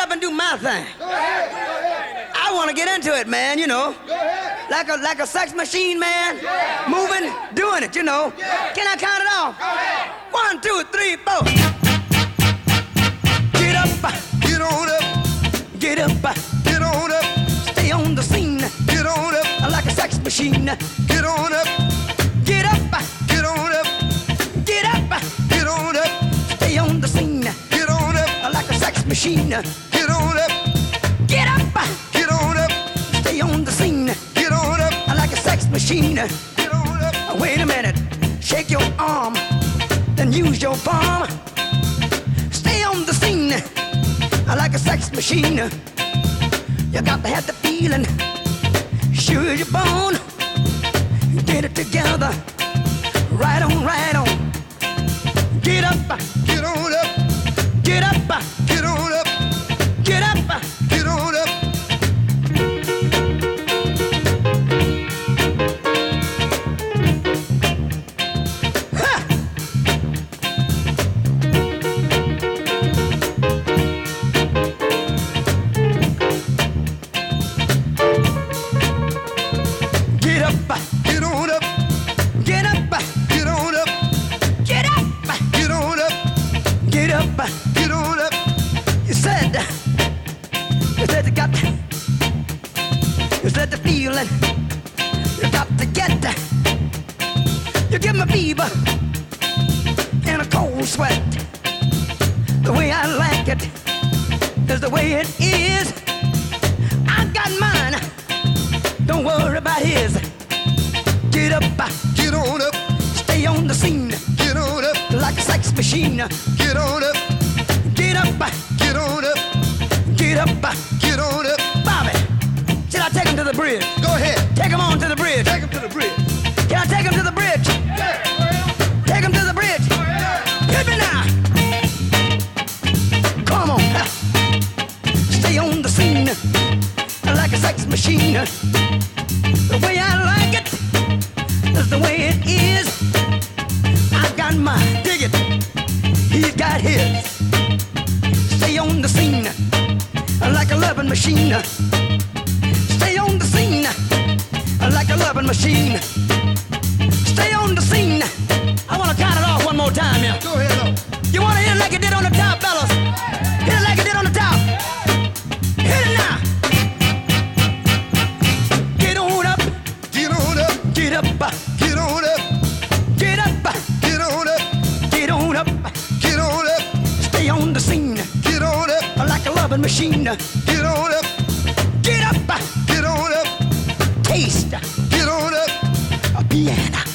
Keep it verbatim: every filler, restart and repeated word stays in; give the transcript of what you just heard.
up and do my thing. Go ahead. Go ahead. I want to get into it, man, you know. Go ahead. Like a like a sex machine, man. Yeah. Moving, doing it, you know. Yeah. Can I count it off? Go ahead. One, two, three, four. Get up, Get on up. get up, Get on up. stay on the scene Get on up. like a sex machine. Get on up. Get up, Get on up. get up, Get on up. stay on the scene Get on up. like a sex machine. Get on up. Get up, Get on up. stay on the scene Get on up. like a sex machine. Get on up. Wait a minute, shake your arm, then use your palm. Stay on the scene like a sex machine. You got to have the feeling, sure as you're born. Get it together, right on, right on. Get up, Get on up. get up, Get on up. get up. Get on up. Ha! Get up, Get on up. get up, Get on up. get up, Get on up. get up. Get on up. You said, you said you got, you said the feeling, you got to get, you give me fever and a cold sweat. The way I like it is the way it is. I got mine, don't worry about his. Get up, Get on up. stay on the scene Get on up. like a sex machine. Get on up. Get up, Get on up. get up. Get on up. Bobby, should I take him to the bridge? Go ahead. Take him on to the bridge. Take him to the bridge. Can I take him to the bridge? Take him to the bridge. Hit me now. Come on. Stay on the scene like a sex machine. The way I like it is the way it is. I got mine. Dig it. He's got his. Stay on the scene like a loving machine. Stay on the scene like a loving machine. Stay on the scene. I want to count it off one more time, yeah. Go ahead up. You want to hit it like it did on the top, fellas? Hit it like it did on the top. Hit it now. Get on up, Get on up. get up, Get on up. get up, Get on up. get on up. Get on up. Stay on the scene Get on up. like a loving machine. Get on up. Get up, Get on up. taste Get on up. a piano.